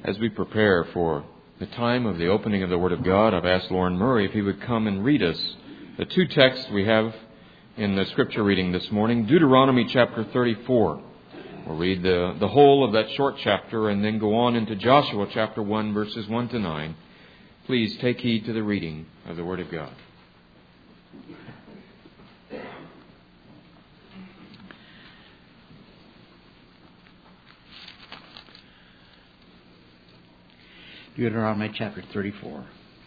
As we prepare for the time of the opening of the Word of God, I've asked Lauren Murray if he would come and read us the two texts we have in the Scripture reading this morning. Deuteronomy chapter 34. We'll read the whole of that short chapter and then go on into Joshua chapter 1, verses 1 to 9. Please take heed to the reading of the Word of God. Deuteronomy chapter 34.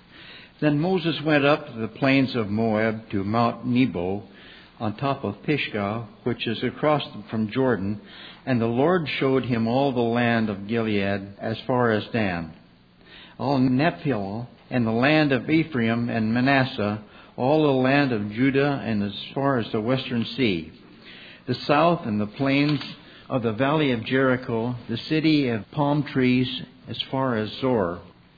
Then Moses went up to the plains of Moab to Mount Nebo on top of Pisgah, which is across from Jordan, and the Lord showed him all the land of Gilead as far as Dan, all Nephilim, and the land of Ephraim and Manasseh, all the land of Judah, and as far as the western sea, the south and the plains of the valley of Jericho, the city of palm trees, as far as Zor.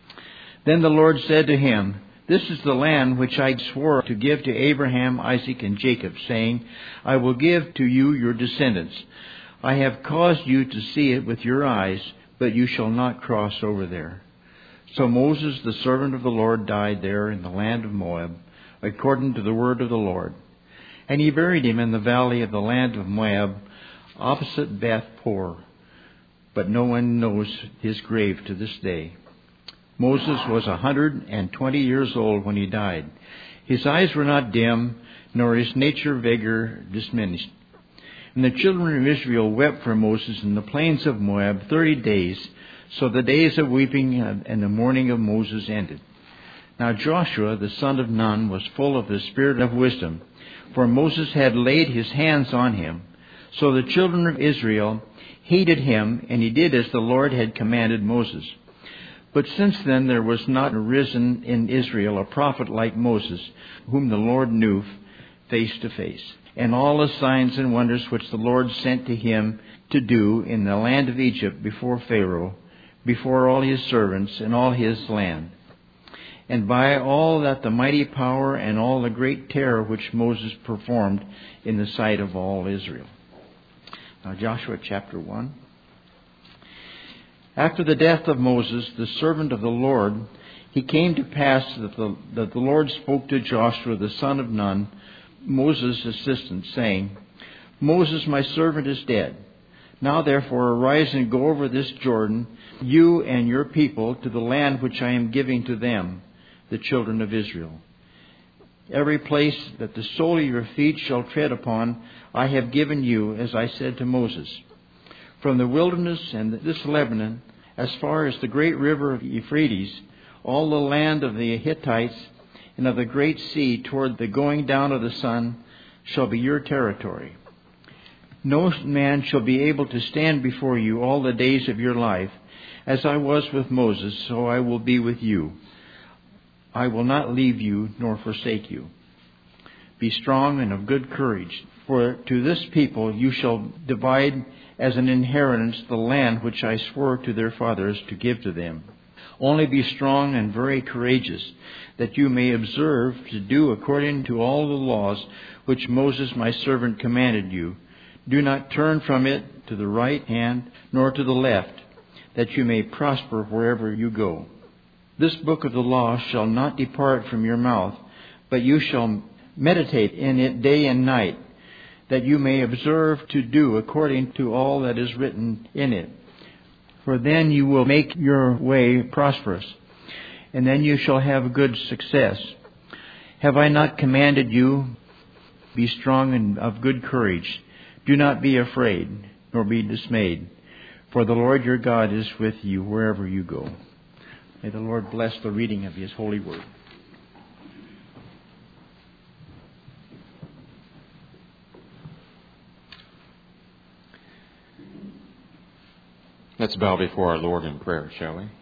Then the Lord said to him, "This is the land which I swore to give to Abraham, Isaac, and Jacob, saying, I will give to you your descendants. I have caused you to see it with your eyes, but you shall not cross over there." So Moses, the servant of the Lord, died there in the land of Moab, according to the word of the Lord. And he buried him in the valley of the land of Moab, opposite Beth Peor. But no one knows his grave to this day. Moses was 120 years old when he died. His eyes were not dim, nor his nature vigor diminished. And the children of Israel wept for Moses in the plains of Moab 30 days. So the days of weeping and the mourning of Moses ended. Now Joshua, the son of Nun, was full of the spirit of wisdom, for Moses had laid his hands on him. So the children of Israel heeded him, and he did as the Lord had commanded Moses. But since then there was not arisen in Israel a prophet like Moses, whom the Lord knew face to face. And all the signs and wonders which the Lord sent to him to do in the land of Egypt before Pharaoh, before all his servants and all his land. And by all that the mighty power and all the great terror which Moses performed in the sight of all Israel. Now Joshua chapter 1. After the death of Moses, the servant of the Lord, it came to pass that the Lord spoke to Joshua, the son of Nun, Moses' assistant, saying, "Moses, my servant, is dead. Now therefore arise and go over this Jordan, you and your people, to the land which I am giving to them, the children of Israel. Every place that the sole of your feet shall tread upon, I have given you, as I said to Moses. From the wilderness and this Lebanon, as far as the great river of Euphrates, all the land of the Hittites and of the great sea toward the going down of the sun shall be your territory. No man shall be able to stand before you all the days of your life. As I was with Moses, so I will be with you. I will not leave you nor forsake you. Be strong and of good courage, for to this people you shall divide as an inheritance the land which I swore to their fathers to give to them. Only be strong and very courageous, that you may observe to do according to all the laws which Moses my servant commanded you. Do not turn from it to the right hand nor to the left, that you may prosper wherever you go. This book of the law shall not depart from your mouth, but you shall meditate in it day and night, that you may observe to do according to all that is written in it. For then you will make your way prosperous, and then you shall have good success. Have I not commanded you? Be strong and of good courage. Do not be afraid, nor be dismayed, for the Lord your God is with you wherever you go." May the Lord bless the reading of His holy word. Let's bow before our Lord in prayer, shall we?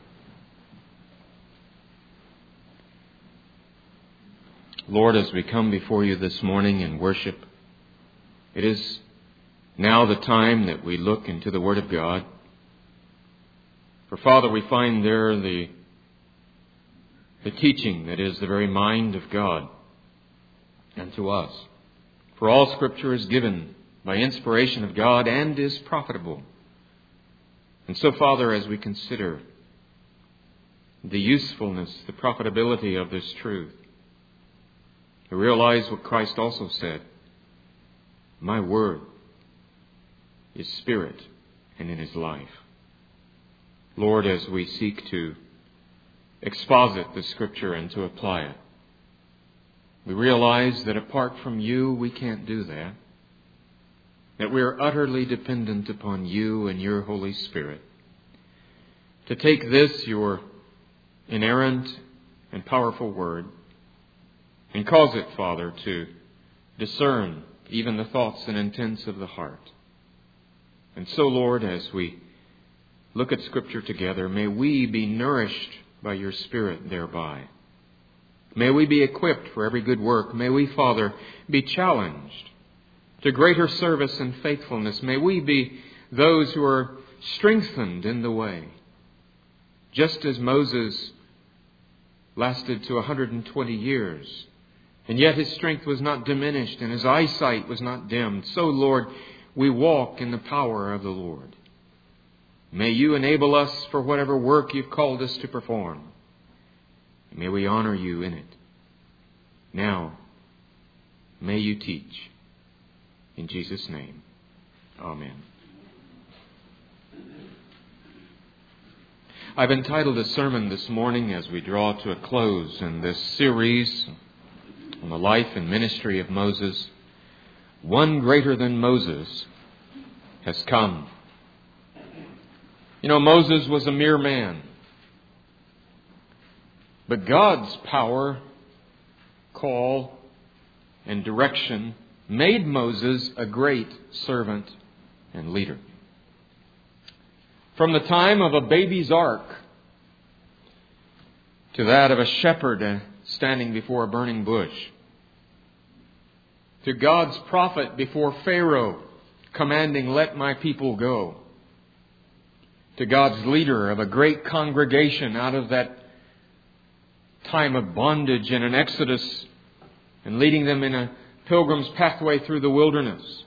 Lord, as we come before you this morning in worship, it is now the time that we look into the Word of God. For, Father, we find there the teaching that is the very mind of God and to us. For all Scripture is given by inspiration of God and is profitable. And so, Father, as we consider the usefulness, the profitability of this truth. We realize what Christ also said, my word is spirit and it is life. Lord, as we seek to exposit the Scripture and to apply it, we realize that apart from you, we can't do that. That we are utterly dependent upon you and your Holy Spirit to take this, your inerrant and powerful word, and cause it, Father, to discern even the thoughts and intents of the heart. And so, Lord, as we look at Scripture together, may we be nourished by your Spirit thereby. May we be equipped for every good work. May we, Father, be challenged to greater service and faithfulness. May we be those who are strengthened in the way. Just as Moses lasted to 120 years, and yet his strength was not diminished and his eyesight was not dimmed. So, Lord, we walk in the power of the Lord. May you enable us for whatever work you've called us to perform. May we honor you in it. Now, may you teach. In Jesus' name, amen. I've entitled a sermon this morning as we draw to a close in this series on the life and ministry of Moses, One Greater Than Moses Has Come. You know, Moses was a mere man. But God's power, call, and direction made Moses a great servant and leader. From the time of a baby's ark to that of a shepherd standing before a burning bush, to God's prophet before Pharaoh commanding, let my people go, to God's leader of a great congregation out of that time of bondage and an exodus and leading them in a pilgrim's pathway through the wilderness.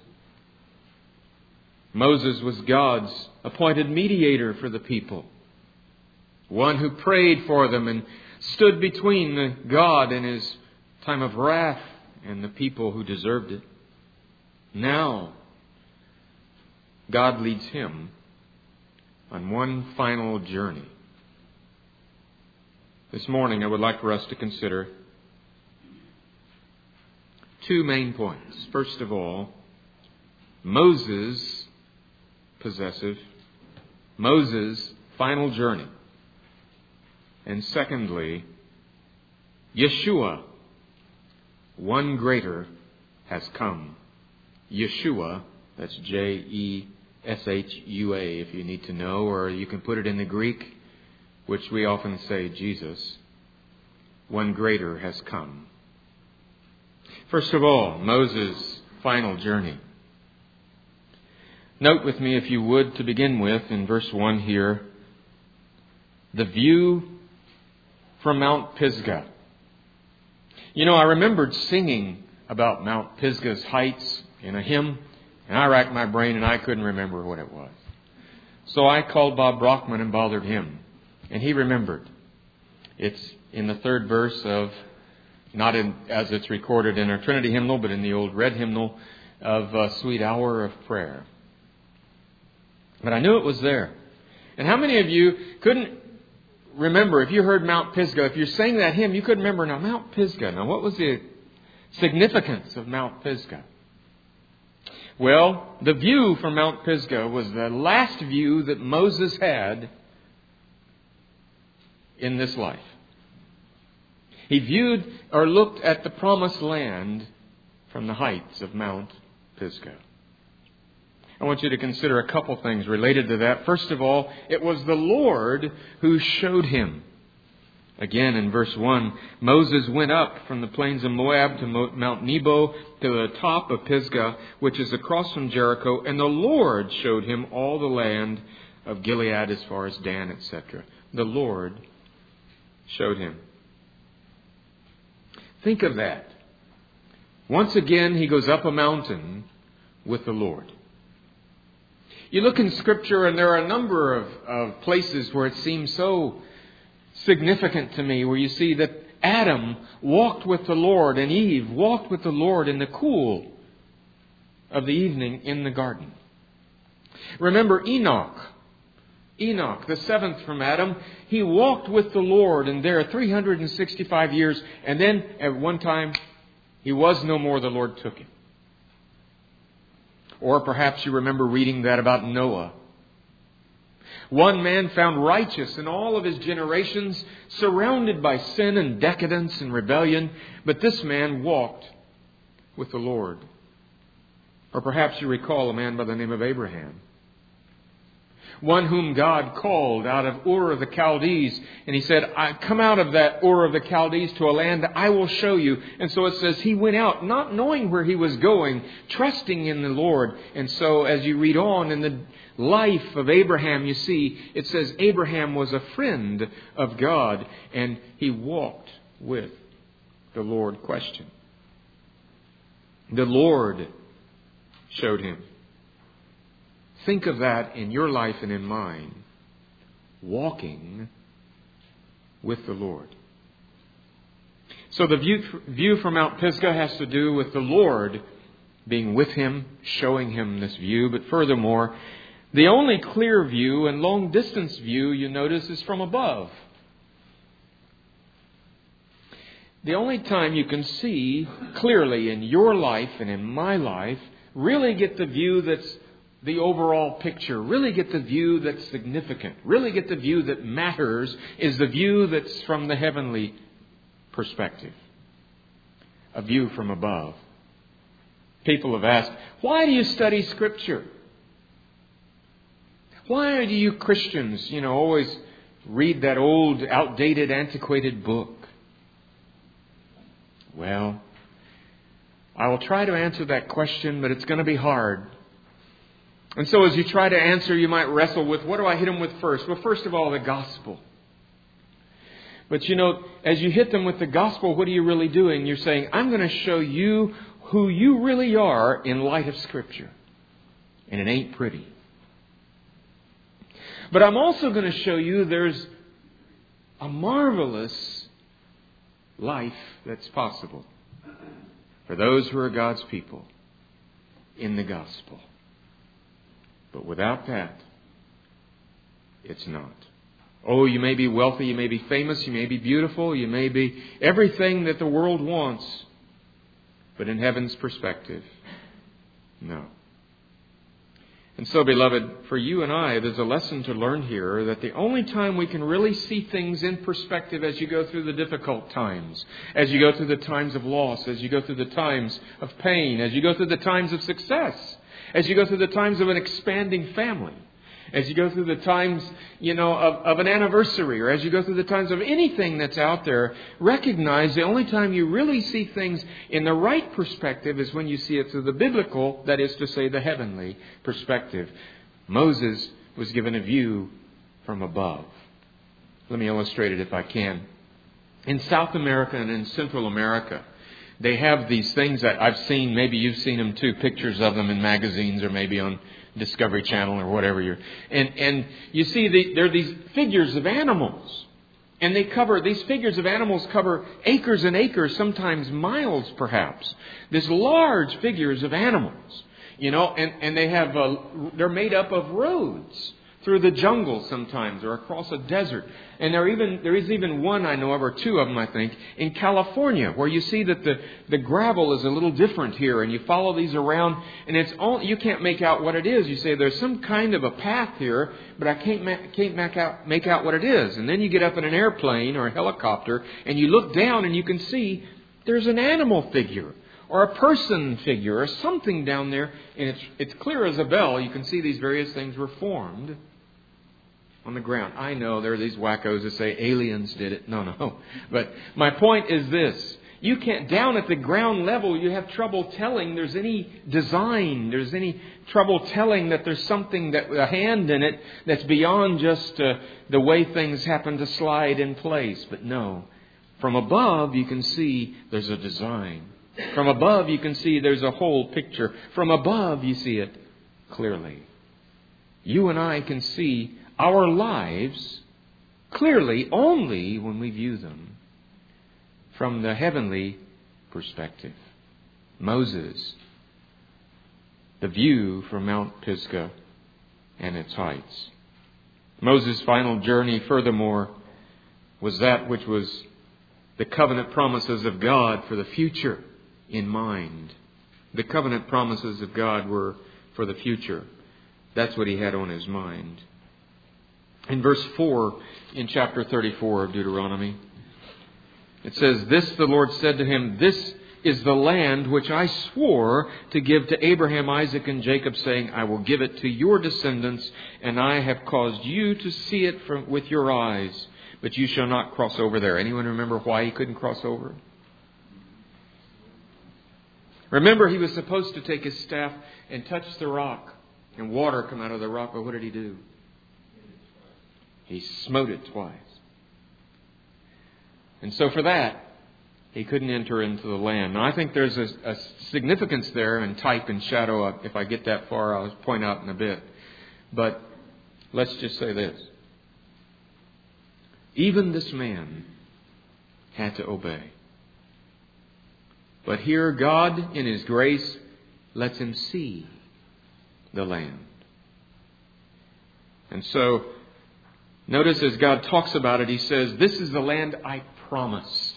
Moses was God's appointed mediator for the people, one who prayed for them and stood between God in his time of wrath and the people who deserved it. Now, God leads him on one final journey. This morning, I would like for us to consider two main points. First of all, Moses' final journey. And secondly, Yeshua, one greater, has come. Yeshua, that's Jeshua, if you need to know, or you can put it in the Greek, which we often say Jesus. One greater has come. First of all, Moses' final journey. Note with me, if you would, to begin with, in verse 1 here, the view from Mount Pisgah. You know, I remembered singing about Mount Pisgah's heights in a hymn, and I racked my brain and I couldn't remember what it was. So I called Bob Brockman and bothered him, and he remembered. It's in the third verse of, not in, as it's recorded in our Trinity hymnal, but in the old red hymnal of Sweet Hour of Prayer. But I knew it was there. And how many of you couldn't remember, if you heard Mount Pisgah, if you're saying that hymn, you couldn't remember, now Mount Pisgah. Now what was the significance of Mount Pisgah? Well, the view from Mount Pisgah was the last view that Moses had in this life. He viewed or looked at the promised land from the heights of Mount Pisgah. I want you to consider a couple things related to that. First of all, it was the Lord who showed him. Again, in verse 1, Moses went up from the plains of Moab to Mount Nebo, to the top of Pisgah, which is across from Jericho, and the Lord showed him all the land of Gilead as far as Dan, etc. The Lord showed him. Think of that. Once again, he goes up a mountain with the Lord. You look in Scripture and there are a number of places where it seems so significant to me, where you see that Adam walked with the Lord and Eve walked with the Lord in the cool of the evening in the garden. Remember Enoch. Enoch, the seventh from Adam, he walked with the Lord and there 365 years, and then at one time he was no more, the Lord took him. Or perhaps you remember reading that about Noah. One man found righteous in all of his generations, surrounded by sin and decadence and rebellion, but this man walked with the Lord. Or perhaps you recall a man by the name of Abraham. One whom God called out of Ur of the Chaldees. And he said, I come out of that Ur of the Chaldees to a land that I will show you. And so it says he went out not knowing where he was going, trusting in the Lord. And so as you read on in the life of Abraham, you see, it says Abraham was a friend of God and he walked with the Lord. Question. The Lord showed him. Think of that in your life and in mine. Walking with the Lord. So the view from Mount Pisgah has to do with the Lord being with him, showing him this view. But furthermore, the only clear view and long distance view, you notice, is from above. The only time you can see clearly in your life and in my life, really get the view that's the overall picture, really get the view that's significant, really get the view that matters, is the view that's from the heavenly perspective. A view from above. People have asked, why do you study Scripture? Why do you Christians, always read that old, outdated, antiquated book? Well, I will try to answer that question, but it's going to be hard. And so as you try to answer, you might wrestle with, what do I hit them with first? Well, first of all, the gospel. But as you hit them with the gospel, what are you really doing? You're saying, I'm going to show you who you really are in light of Scripture. And it ain't pretty. But I'm also going to show you there's a marvelous life that's possible for those who are God's people in the gospel. But without that, it's not. Oh, you may be wealthy, you may be famous, you may be beautiful, you may be everything that the world wants. But in heaven's perspective, no. And so, beloved, for you and I, there's a lesson to learn here that the only time we can really see things in perspective as you go through the difficult times, as you go through the times of loss, as you go through the times of pain, as you go through the times of success, as you go through the times of an expanding family, as you go through the times, of an anniversary, or as you go through the times of anything that's out there, recognize the only time you really see things in the right perspective is when you see it through the biblical, that is to say, the heavenly perspective. Moses was given a view from above. Let me illustrate it if I can. In South America and in Central America, they have these things that I've seen, maybe you've seen them too, pictures of them in magazines or maybe on Discovery Channel or whatever and you see there are these figures of animals. And these figures of animals cover acres and acres, sometimes miles perhaps. These large figures of animals, and they're made up of roads through the jungle sometimes or across a desert. And there is even one I know of, or two of them I think, in California, where you see that the gravel is a little different here, and you follow these around, and you can't make out what it is. You say there's some kind of a path here, but I can't make out what it is. And then you get up in an airplane or a helicopter, and you look down, and you can see there's an animal figure or a person figure or something down there, and it's clear as a bell. You can see these various things were formed on the ground. I know there are these wackos that say aliens did it. No. But my point is this. You can't, down at the ground level, you have trouble telling there's any design. There's any trouble telling that there's something, a hand in it that's beyond just the way things happen to slide in place. But no. From above, you can see there's a design. From above, you can see there's a whole picture. From above, you see it clearly. You and I can see our lives clearly only when we view them from the heavenly perspective. Moses, the view from Mount Pisgah and its heights. Moses' final journey, furthermore, was that which was the covenant promises of God for the future in mind. The covenant promises of God were for the future. That's what he had on his mind. In verse 4 in chapter 34 of Deuteronomy, it says, "This the Lord said to him, This is the land which I swore to give to Abraham, Isaac, and Jacob, saying, I will give it to your descendants, and I have caused you to see it with your eyes, but you shall not cross over there." Anyone remember why he couldn't cross over? Remember, he was supposed to take his staff and touch the rock, and water come out of the rock, but what did he do? He smote it twice. And so for that, he couldn't enter into the land. Now, I think there's a significance there in type and shadow. If I get that far, I'll point out in a bit. But let's just say this. Even this man had to obey. But here God, in His grace, lets him see the land. And so, notice as God talks about it, He says, "This is the land I promised.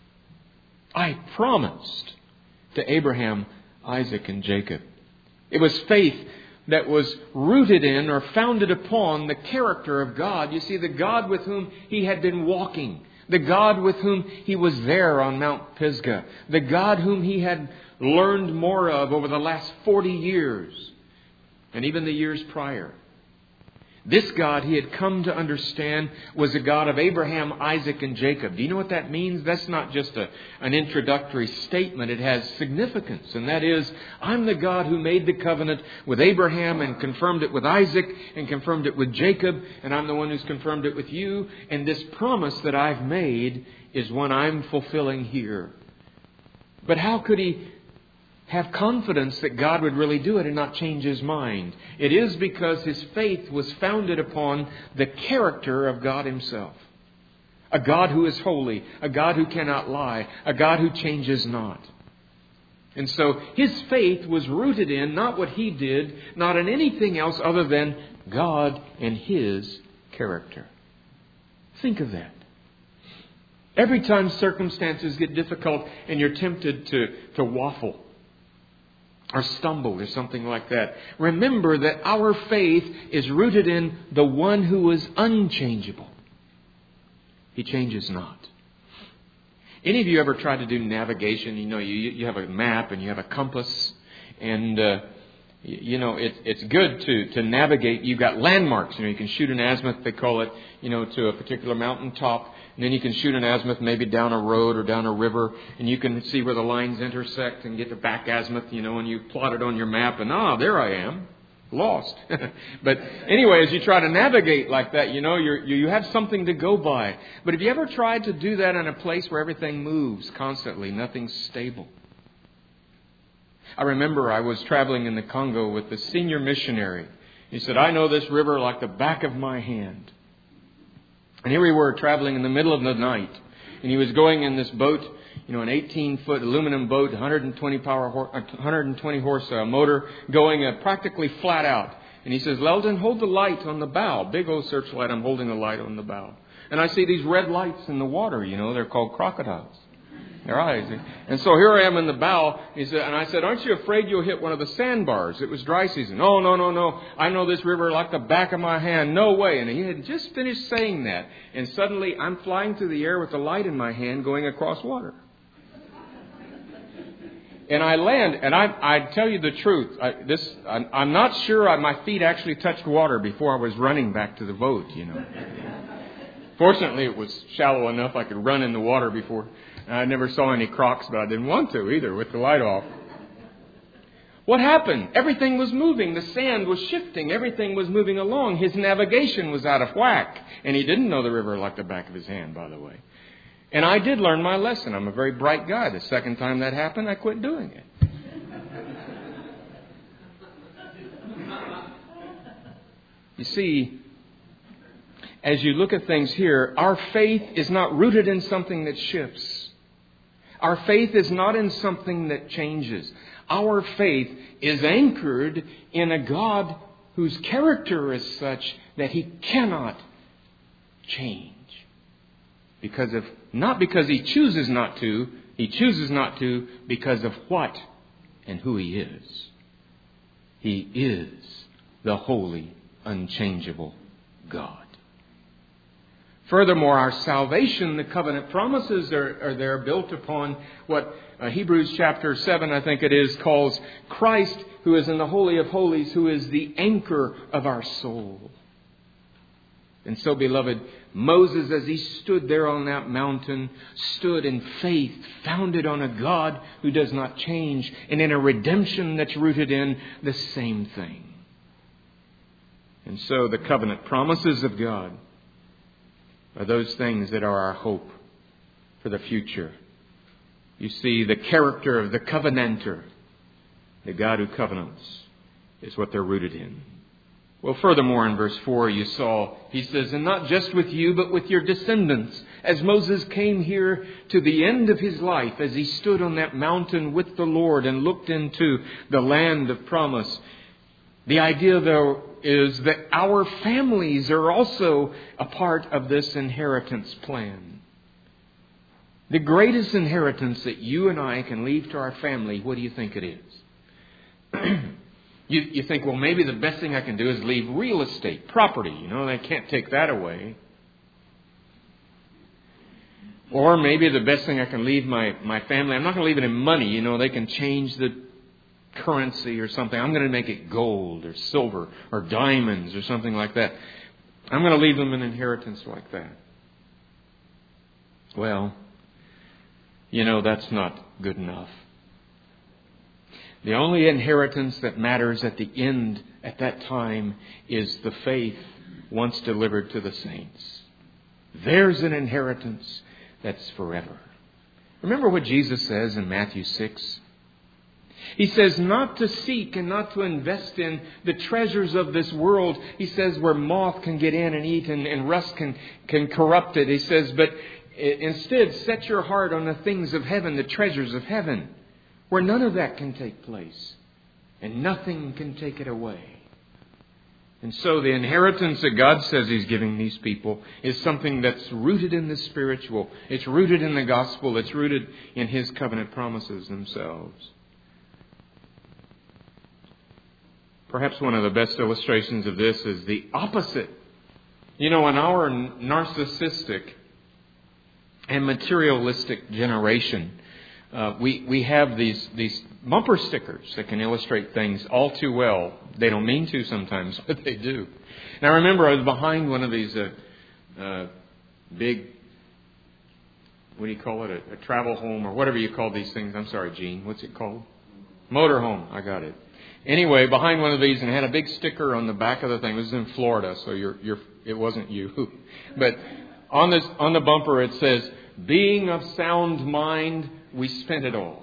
I promised to Abraham, Isaac, and Jacob." It was faith that was rooted in or founded upon the character of God. You see, the God with whom he had been walking, the God with whom he was there on Mount Pisgah, the God whom he had learned more of over the last 40 years and even the years prior. This God he had come to understand was the God of Abraham, Isaac, and Jacob. Do you know what that means? That's not just an introductory statement. It has significance. And that is, I'm the God who made the covenant with Abraham and confirmed it with Isaac and confirmed it with Jacob. And I'm the one who's confirmed it with you. And this promise that I've made is one I'm fulfilling here. But how could he have confidence that God would really do it and not change his mind? It is because his faith was founded upon the character of God Himself. A God who is holy, a God who cannot lie, a God who changes not. And so his faith was rooted in not what he did, not in anything else other than God and His character. Think of that. Every time circumstances get difficult and you're tempted to waffle or stumble or something like that, remember that our faith is rooted in the one who is unchangeable. He changes not. Any of you ever tried to do navigation? You know, you have a map and you have a compass, and it's good to navigate. You've got landmarks. You can shoot an azimuth, they call it, to a particular mountaintop. And then you can shoot an azimuth maybe down a road or down a river, and you can see where the lines intersect and get the back azimuth, and you plot it on your map, and there I am, lost. But anyway, as you try to navigate like that, you have something to go by. But have you ever tried to do that in a place where everything moves constantly, nothing's stable? I remember I was traveling in the Congo with the senior missionary. He said, "I know this river like the back of my hand." And here we were traveling in the middle of the night. And he was going in this boat, an 18-foot aluminum boat, 120 horse motor, going practically flat out. And he says, "Leldon, hold the light on the bow." Big old searchlight. I'm holding the light on the bow. And I see these red lights in the water, they're called crocodiles. Their eyes. And so here I am in the bow. And I said, "Aren't you afraid you'll hit one of the sandbars?" It was dry season. "Oh, no. I know this river like the back of my hand. No way." And he had just finished saying that. And suddenly I'm flying through the air with the light in my hand going across water. And I land, and I tell you the truth. I'm not sure my feet actually touched water before I was running back to the boat, Fortunately, it was shallow enough I could run in the water before. I never saw any crocs, but I didn't want to either with the light off. What happened? Everything was moving. The sand was shifting. Everything was moving along. His navigation was out of whack. And he didn't know the river like the back of his hand, by the way. And I did learn my lesson. I'm a very bright guy. The second time that happened, I quit doing it. You see, as you look at things here, our faith is not rooted in something that shifts. Our faith is not in something that changes. Our faith is anchored in a God whose character is such that He cannot change. Not because He chooses not to. He chooses not to because of what and who He is. He is the holy, unchangeable God. Furthermore, our salvation, the covenant promises are there built upon what Hebrews chapter 7, I think it is, calls Christ, who is in the Holy of Holies, who is the anchor of our soul. And so, beloved, Moses, as he stood there on that mountain, stood in faith, founded on a God who does not change, and in a redemption that's rooted in the same thing. And so the covenant promises of God are those things that are our hope for the future. You see, the character of the covenanter, the God who covenants, is what they're rooted in. Well, furthermore, in verse 4, you saw, he says, and not just with you, but with your descendants. As Moses came here to the end of his life, as he stood on that mountain with the Lord and looked into the land of promise, the idea, though, is that our families are also a part of this inheritance plan. The greatest inheritance that you and I can leave to our family, what do you think it is? You think, well, maybe the best thing I can do is leave real estate, property. You know, they can't take that away. Or maybe the best thing I can leave my family, I'm not going to leave it in money. You know, they can change the currency or something. I'm going to make it gold or silver or diamonds or something like that. I'm going to leave them an inheritance like that. Well, you know, that's not good enough. The only inheritance that matters at the end, at that time, is the faith once delivered to the saints. There's an inheritance that's forever. Remember what Jesus says in Matthew 6? He says not to seek and not to invest in the treasures of this world. He says where moth can get in and eat and rust can corrupt it. He says, but instead set your heart on the things of heaven, the treasures of heaven, where none of that can take place and nothing can take it away. And so the inheritance that God says He's giving these people is something that's rooted in the spiritual. It's rooted in the gospel. It's rooted in His covenant promises themselves. Perhaps one of the best illustrations of this is the opposite. You know, in our narcissistic and materialistic generation, we have these bumper stickers that can illustrate things all too well. They don't mean to sometimes, but they do. And I remember I was behind one of these big, what do you call it, a travel home or whatever you call these things. I'm sorry, Gene. What's it called? Motorhome. I got it. Anyway, behind one of these, and had a big sticker on the back of the thing. It was in Florida, so it wasn't you. But on the bumper it says, "Being of sound mind, we spent it all."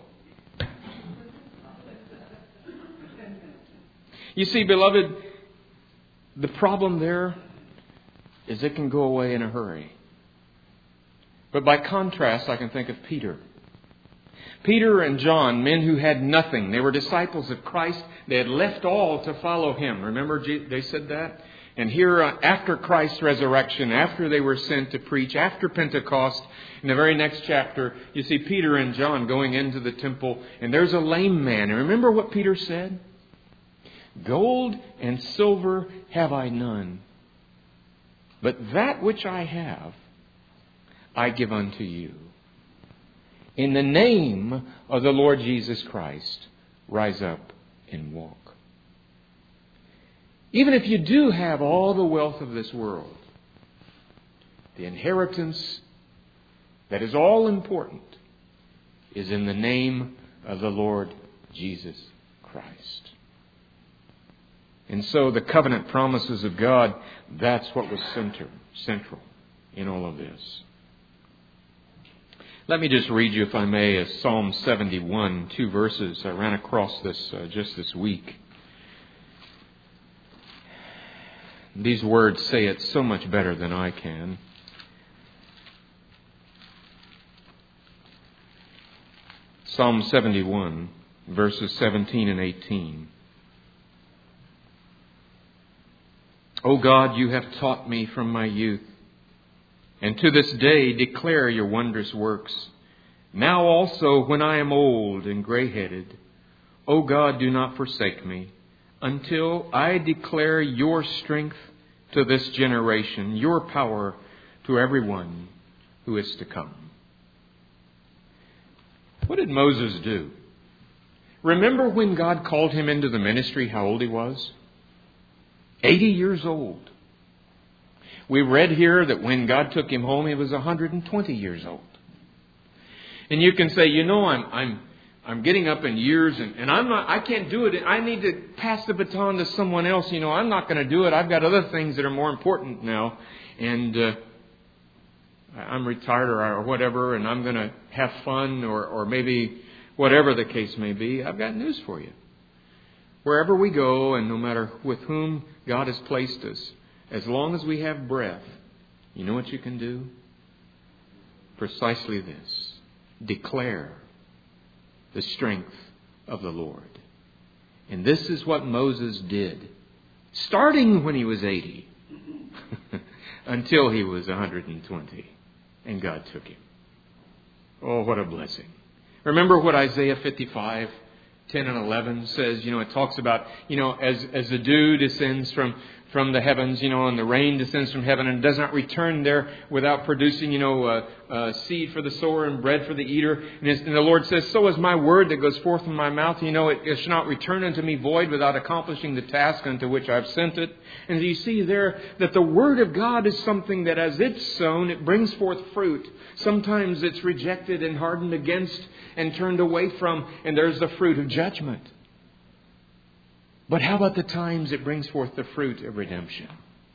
You see, beloved, the problem there is it can go away in a hurry. But by contrast, I can think of Peter. Peter and John, men who had nothing. They were disciples of Christ. They had left all to follow Him. Remember they said that? And here, after Christ's resurrection, after they were sent to preach, after Pentecost, in the very next chapter, you see Peter and John going into the temple, and there's a lame man. And remember what Peter said? "Gold and silver have I none, but that which I have, I give unto you. In the name of the Lord Jesus Christ, rise up and walk." Even if you do have all the wealth of this world, the inheritance that is all important is in the name of the Lord Jesus Christ. And so the covenant promises of God, that's what was central in all of this. Let me just read you, if I may, Psalm 71, 2 verses. I ran across this just this week. These words say it so much better than I can. Psalm 71, verses 17 and 18. O God, you have taught me from my youth, and to this day declare your wondrous works. Now also, when I am old and gray-headed, O God, do not forsake me, until I declare your strength to this generation, your power to everyone who is to come. What did Moses do? Remember when God called him into the ministry, how old he was? 80 years old. We read here that when God took him home, he was 120 years old. And you can say, I'm getting up in years and I can't do it. I need to pass the baton to someone else. I'm not going to do it. I've got other things that are more important now. And I'm retired or whatever, and I'm going to have fun or maybe whatever the case may be. I've got news for you. Wherever we go and no matter with whom God has placed us, as long as we have breath, you know what you can do? Precisely this. Declare the strength of the Lord. And this is what Moses did, starting when he was 80 until he was 120. And God took him. Oh, what a blessing. Remember what Isaiah 55, 10 and 11 says, it talks about, as the dew descends from the heavens, and the rain descends from heaven and does not return there without producing, seed for the sower and bread for the eater. And the Lord says, so is my word that goes forth from my mouth. It shall not return unto me void without accomplishing the task unto which I've sent it. And you see there that the word of God is something that as it's sown, it brings forth fruit. Sometimes it's rejected and hardened against and turned away from, and there's the fruit of judgment. But how about the times it brings forth the fruit of redemption?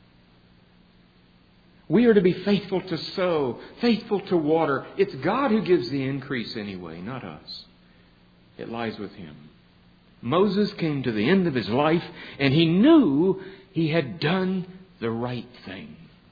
We are to be faithful to sow, faithful to water. It's God who gives the increase anyway, not us. It lies with Him. Moses came to the end of his life and he knew he had done the right thing.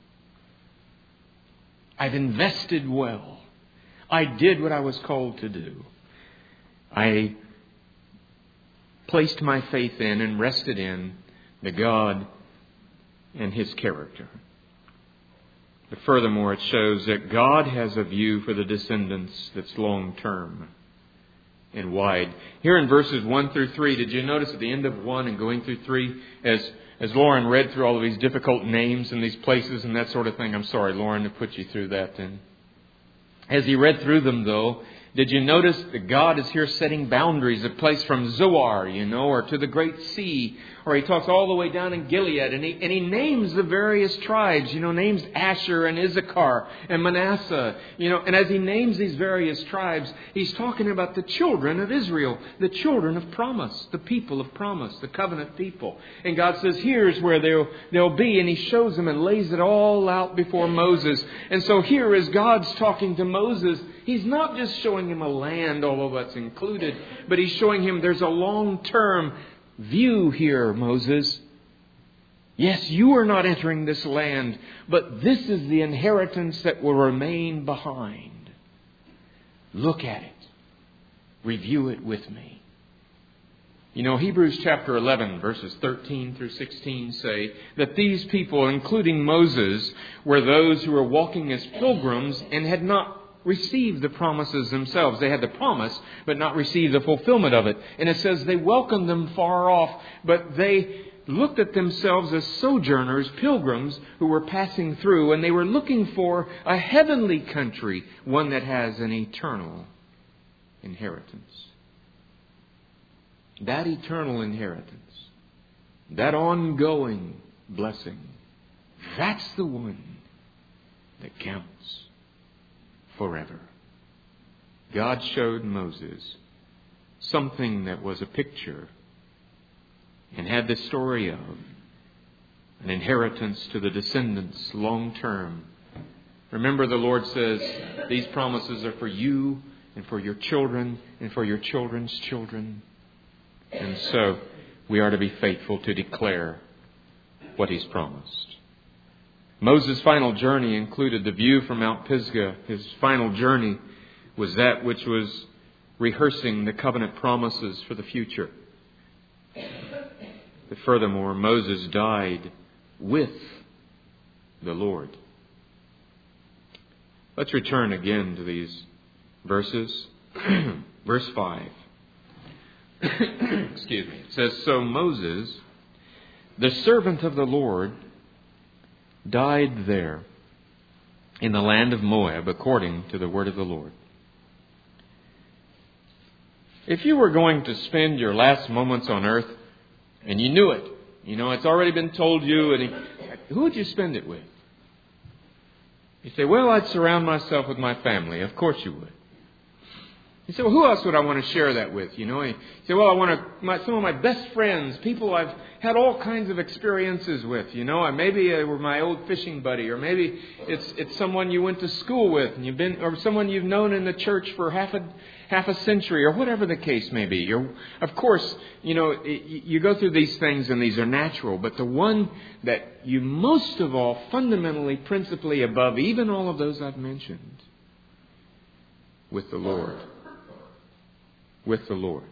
I've invested well. I did what I was called to do. I placed my faith in and rested in the God and His character. But furthermore, it shows that God has a view for the descendants that's long term and wide. Here in verses 1 through 3, did you notice at the end of 1 and going through 3, as Lauren read through all of these difficult names and these places and that sort of thing? I'm sorry, Lauren, to put you through that then. As he read through them, though, did you notice that God is here setting boundaries, a place from Zoar, or to the Great Sea, or He talks all the way down in Gilead, and he names the various tribes, names Asher and Issachar and Manasseh, and as He names these various tribes, He's talking about the children of Israel, the children of promise, the people of promise, the covenant people. And God says, here's where they'll be, and He shows them and lays it all out before Moses. And so here as God's talking to Moses, He's not just showing him a land, although that's included, but He's showing him there's a long-term view here, Moses. Yes, you are not entering this land, but this is the inheritance that will remain behind. Look at it. Review it with me. Hebrews chapter 11, verses 13 through 16 say that these people, including Moses, were those who were walking as pilgrims and had not received the promises themselves. They had the promise, but not received the fulfillment of it. And it says they welcomed them far off, but they looked at themselves as sojourners, pilgrims, who were passing through, and they were looking for a heavenly country, one that has an eternal inheritance. That eternal inheritance, that ongoing blessing, that's the one that counts forever. God showed Moses something that was a picture and had the story of an inheritance to the descendants long term. Remember, the Lord says these promises are for you and for your children and for your children's children. And so we are to be faithful to declare what He's promised. Moses' final journey included the view from Mount Pisgah. His final journey was that which was rehearsing the covenant promises for the future. But furthermore, Moses died with the Lord. Let's return again to these verses. Verse 5. Excuse me. It says, "So Moses, the servant of the Lord, died there in the land of Moab according to the word of the Lord." If you were going to spend your last moments on earth and you knew it, it's already been told you, and who would you spend it with? You say, well, I'd surround myself with my family. Of course you would. You say, well, who else would I want to share that with? You say, well, I want some of my best friends, people I've had all kinds of experiences with. Maybe they were my old fishing buddy, or maybe it's someone you went to school with, and or someone you've known in the church for half a century, or whatever the case may be. Of course, you go through these things, and these are natural. But the one that you most of all, fundamentally, principally above even all of those I've mentioned, with the Lord. With the Lord.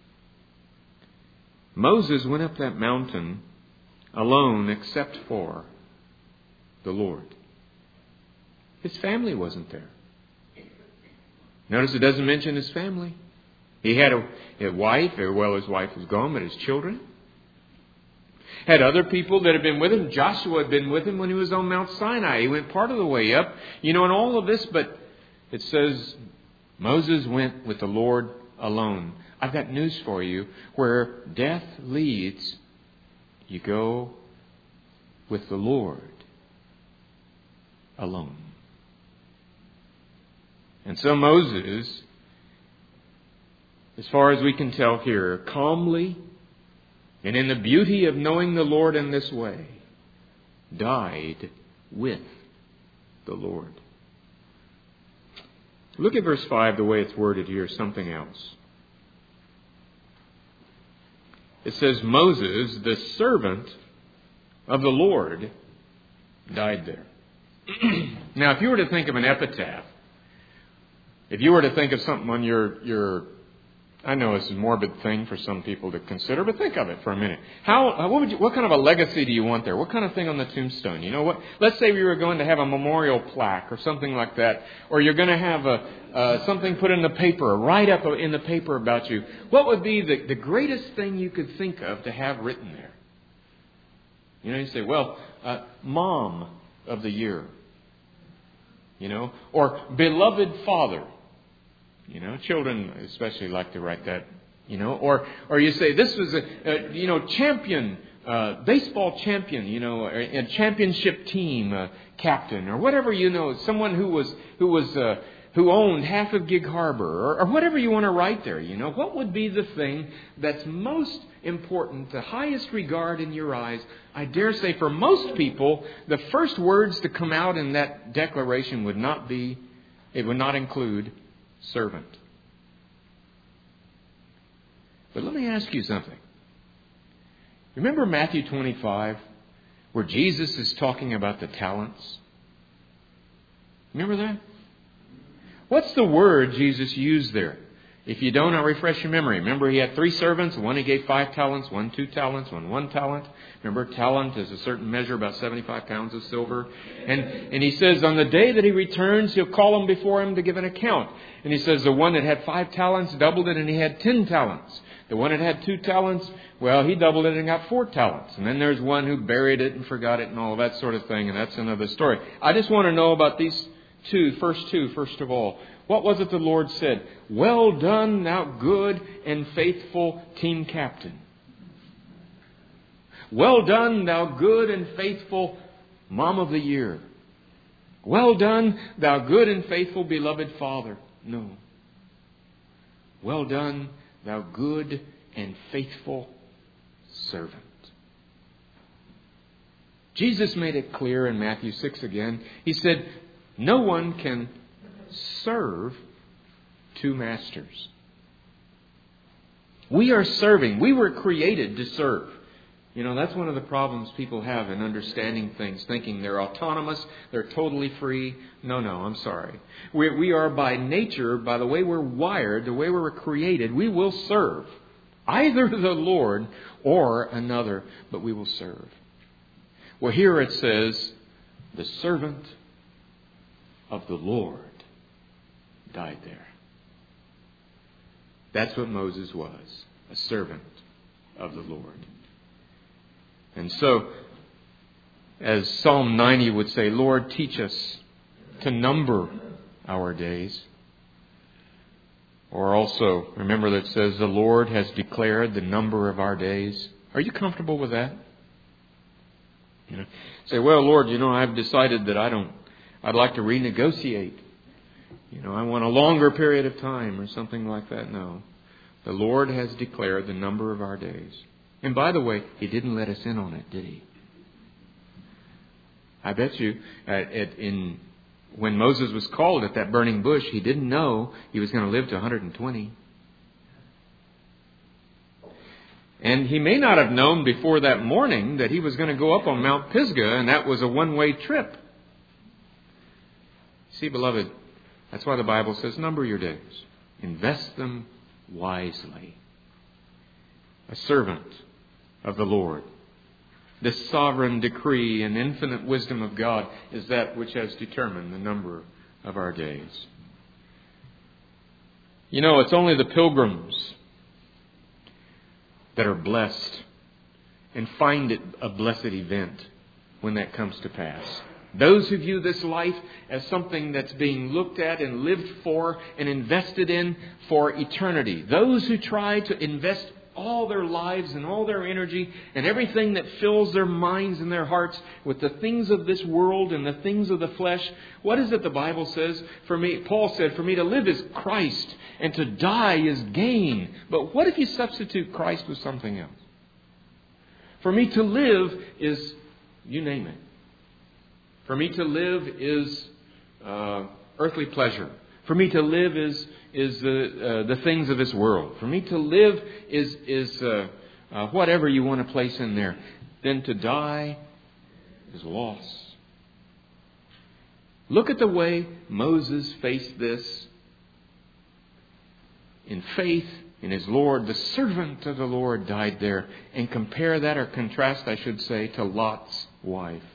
Moses went up that mountain alone except for the Lord. His family wasn't there. Notice it doesn't mention his family. He had a wife, his wife was gone, but his children. Had other people that had been with him. Joshua had been with him when he was on Mount Sinai. He went part of the way up. And all of this, but it says Moses went with the Lord alone. I've got news for you. Where death leads, you go with the Lord alone. And so Moses, as far as we can tell here, calmly and in the beauty of knowing the Lord in this way, died with the Lord. Look at verse 5, the way it's worded here, something else. It says, Moses, the servant of the Lord, died there. Now, if you were to think of an epitaph, if you were to think of something on your I know it's a morbid thing for some people to consider, but think of it for a minute. What kind of a legacy do you want there? What kind of thing on the tombstone? Let's say we were going to have a memorial plaque or something like that, or you're going to have something put in the paper, a write-up in the paper about you. What would be the greatest thing you could think of to have written there? You say, Mom of the Year, or Beloved Father. Children especially like to write that, or you say this was a champion, baseball champion, a championship team captain, or whatever, someone who owned half of Gig Harbor, or whatever you want to write there. What would be the thing that's most important, the highest regard in your eyes? I dare say for most people, the first words to come out in that declaration would not include servant. But let me ask you something. Remember Matthew 25, where Jesus is talking about the talents? Remember that? What's the word Jesus used there? If you don't, I'll refresh your memory. Remember, he had 3 servants. One he gave 5 talents, one 2 talents, one 1 talent. Remember, talent is a certain measure, about 75 pounds of silver. And he says, on the day that he returns, he'll call them before him to give an account. And he says, the one that had 5 talents doubled it, and he had 10 talents. The one that had 2 talents, he doubled it and got 4 talents. And then there's one who buried it and forgot it and all that sort of thing. And that's another story. I just want to know about these first of all. What was it the Lord said? Well done, thou good and faithful team captain. Well done, thou good and faithful Mom of the Year. Well done, thou good and faithful beloved father. No. Well done, thou good and faithful servant. Jesus made it clear in Matthew 6 again. He said, no one can serve 2 masters. We are serving. We were created to serve. You know, that's one of the problems people have in understanding things, thinking they're autonomous, they're totally free. No, I'm sorry. We are by nature, by the way we're wired, the way we were created, we will serve either the Lord or another, but we will serve. Well, here it says, the servant of the Lord died there. That's what Moses was, a servant of the Lord. And so, as Psalm 90 would say, Lord, teach us to number our days. Or also, remember that it says, the Lord has declared the number of our days. Are you comfortable with that? You know, say, well, Lord, I've decided that I'd like to renegotiate. I want a longer period of time or something like that. No. The Lord has declared the number of our days. And by the way, He didn't let us in on it, did He? I bet you, when Moses was called at that burning bush, he didn't know he was going to live to 120. And he may not have known before that morning that he was going to go up on Mount Pisgah, and that was a one-way trip. See, beloved, that's why the Bible says, number your days. Invest them wisely. A servant of the Lord. This sovereign decree and infinite wisdom of God is that which has determined the number of our days. It's only the pilgrims that are blessed and find it a blessed event when that comes to pass. Those who view this life as something that's being looked at and lived for and invested in for eternity. Those who try to invest all their lives and all their energy and everything that fills their minds and their hearts with the things of this world and the things of the flesh. What is it the Bible says? For me, Paul said, for me to live is Christ and to die is gain. But what if you substitute Christ with something else? For me to live is, you name it. For me to live is earthly pleasure. For me to live is the things of this world. For me to live is whatever you want to place in there. Then to die is loss. Look at the way Moses faced this in faith in his Lord. The servant of the Lord died there. And compare that, or contrast, I should say, to Lot's wife.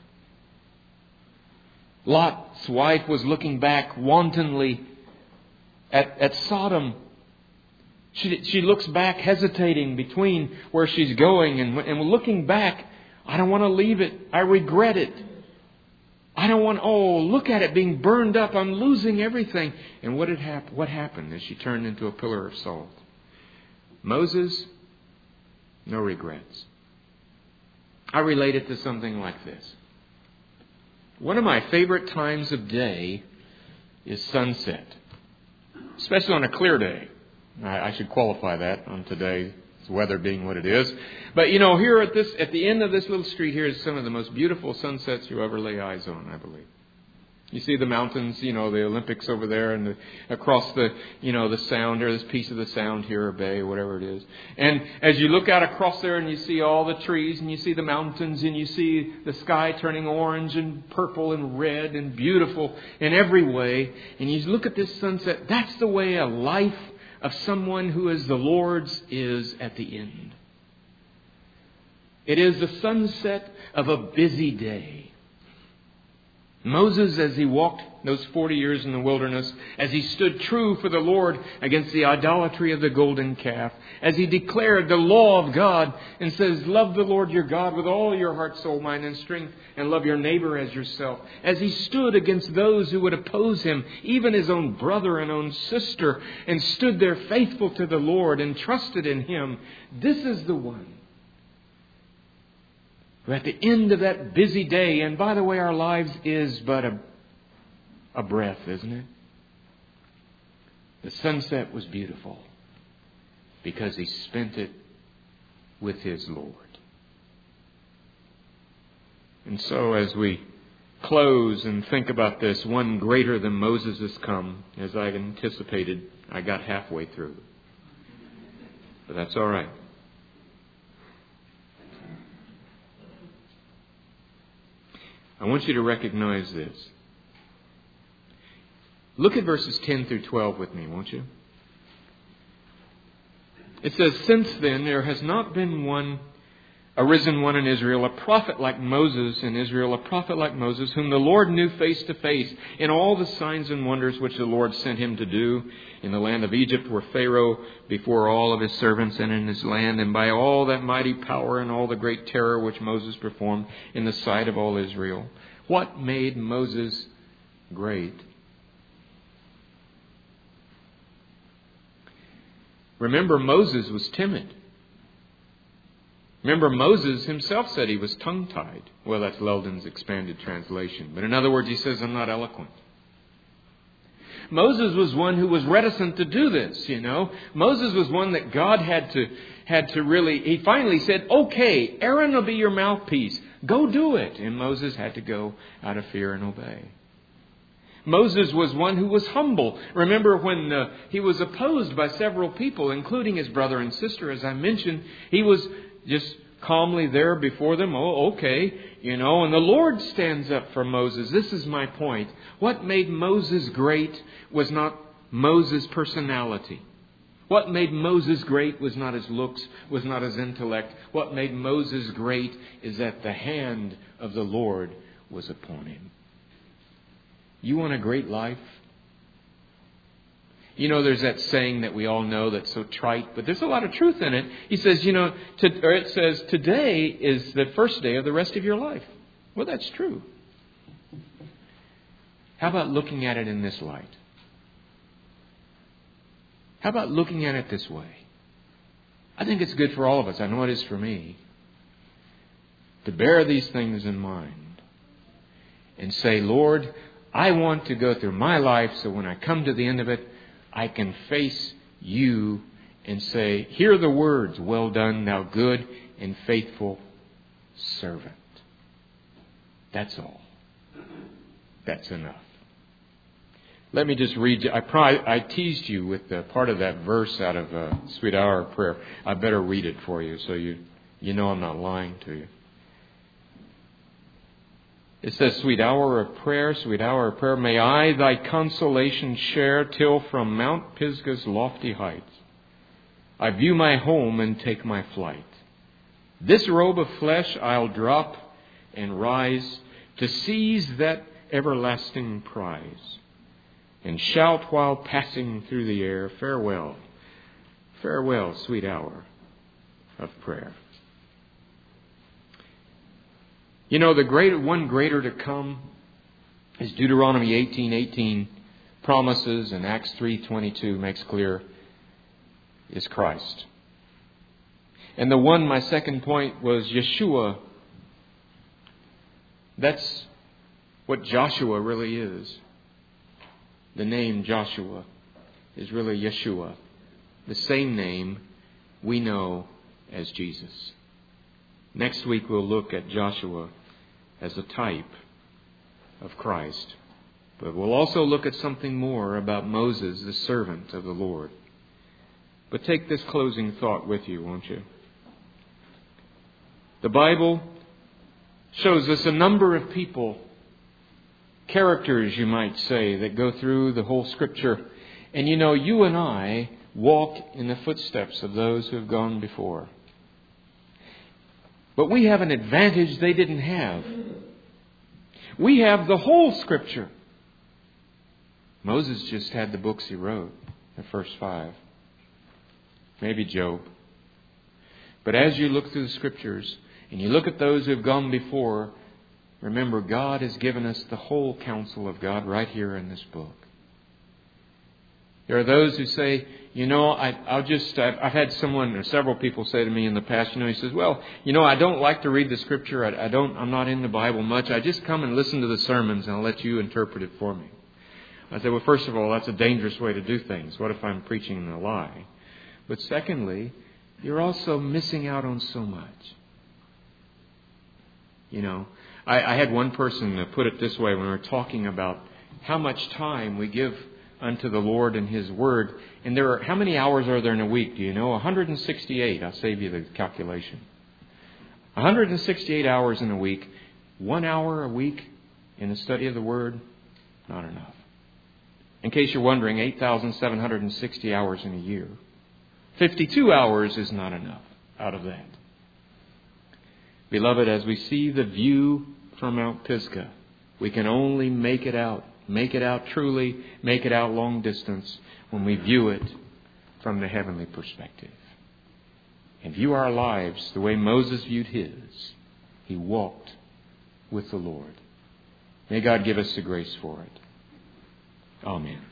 Lot's wife was looking back wantonly at Sodom. She looks back hesitating between where she's going and looking back. I don't want to leave it. I regret it. I don't want, look at it being burned up. I'm losing everything. And what happened as she turned into a pillar of salt? Moses, no regrets. I relate it to something like this. One of my favorite times of day is sunset, especially on a clear day. I should qualify that on today's weather being what it is. But here at the end of this little street here is some of the most beautiful sunsets you ever lay eyes on, I believe. You see the mountains, the Olympics over there, and across the Sound, or this piece of the Sound here, or bay, or whatever it is. And as you look out across there and you see all the trees, and you see the mountains, and you see the sky turning orange and purple and red and beautiful in every way, and you look at this sunset, that's the way a life of someone who is the Lord's is at the end. It is the sunset of a busy day. Moses, as he walked those 40 years in the wilderness, as he stood true for the Lord against the idolatry of the golden calf, as he declared the law of God and says, love the Lord your God with all your heart, soul, mind, and strength, and love your neighbor as yourself. As he stood against those who would oppose him, even his own brother and own sister, and stood there faithful to the Lord and trusted in Him, this is the one who at the end of that busy day, and by the way, our lives is but a breath, isn't it? The sunset was beautiful because he spent it with his Lord. And so as we close and think about this, one greater than Moses has come. As I anticipated, I got halfway through. But that's all right. I want you to recognize this. Look at verses 10 through 12 with me, won't you? It says, "Since then there has not been arisen one in Israel, a prophet like Moses in Israel, a prophet like Moses, whom the Lord knew face to face in all the signs and wonders which the Lord sent him to do in the land of Egypt, where Pharaoh before all of his servants and in his land, and by all that mighty power and all the great terror which Moses performed in the sight of all Israel." What made Moses great? Remember, Moses was timid. Remember, Moses himself said he was tongue-tied. Well, that's Leldon's expanded translation. But in other words, he says, "I'm not eloquent." Moses was one who was reticent to do this, you know. Moses was one that God had to really, he finally said, "Okay, Aaron will be your mouthpiece. Go do it." And Moses had to go out of fear and obey. Moses was one who was humble. Remember when he was opposed by several people, including his brother and sister, as I mentioned, he was just calmly there before them. "Oh, okay," you know, and the Lord stands up for Moses. This is my point. What made Moses great was not Moses' personality. What made Moses great was not his looks, was not his intellect. What made Moses great is that the hand of the Lord was upon him. You want a great life? You know, there's that saying that we all know that's so trite, but there's a lot of truth in it. He says, it says, today is the first day of the rest of your life. Well, that's true. How about looking at it in this light? How about looking at it this way? I think it's good for all of us. I know it is for me. To bear these things in mind and say, "Lord, I want to go through my life so when I come to the end of it, I can face you and say, 'Hear the words, well done, thou good and faithful servant.'" That's all. That's enough. Let me just read you. I teased you with part of that verse out of Sweet Hour of Prayer. I better read it for you so you know I'm not lying to you. It says, "Sweet hour of prayer, sweet hour of prayer, may I thy consolation share till from Mount Pisgah's lofty heights I view my home and take my flight. This robe of flesh I'll drop and rise to seize that everlasting prize, and shout while passing through the air, farewell, farewell, sweet hour of prayer." You know, the one greater to come, as Deuteronomy 18:18 promises and Acts 3:22 makes clear, is Christ. And my second point was Yeshua. That's what Joshua really is. The name Joshua is really Yeshua, the same name we know as Jesus. Next week we'll look at Joshua as a type of Christ. But we'll also look at something more about Moses, the servant of the Lord. But take this closing thought with you, won't you? The Bible shows us a number of people, characters, you might say, that go through the whole Scripture. And you and I walk in the footsteps of those who have gone before. But we have an advantage they didn't have. We have the whole Scripture. Moses just had the books he wrote, the first 5. Maybe Job. But as you look through the Scriptures and you look at those who have gone before, remember, God has given us the whole counsel of God right here in this book. There are those who say, I've had someone or several people say to me in the past, he says, "Well, I don't like to read the Scripture. I'm not in the Bible much. I just come and listen to the sermons and I'll let you interpret it for me." I said, well, first of all, that's a dangerous way to do things. What if I'm preaching a lie? But secondly, you're also missing out on so much. I had one person put it this way when we were talking about how much time we give unto the Lord and His Word. And how many hours are there in a week? Do you know? 168. I'll save you the calculation. 168 hours in a week. 1 hour a week in the study of the Word, not enough. In case you're wondering, 8,760 hours in a year. 52 hours is not enough out of that. Beloved, as we see the view from Mount Pisgah, we can only make it out truly, make it out long distance when we view it from the heavenly perspective. And view our lives the way Moses viewed his. He walked with the Lord. May God give us the grace for it. Amen.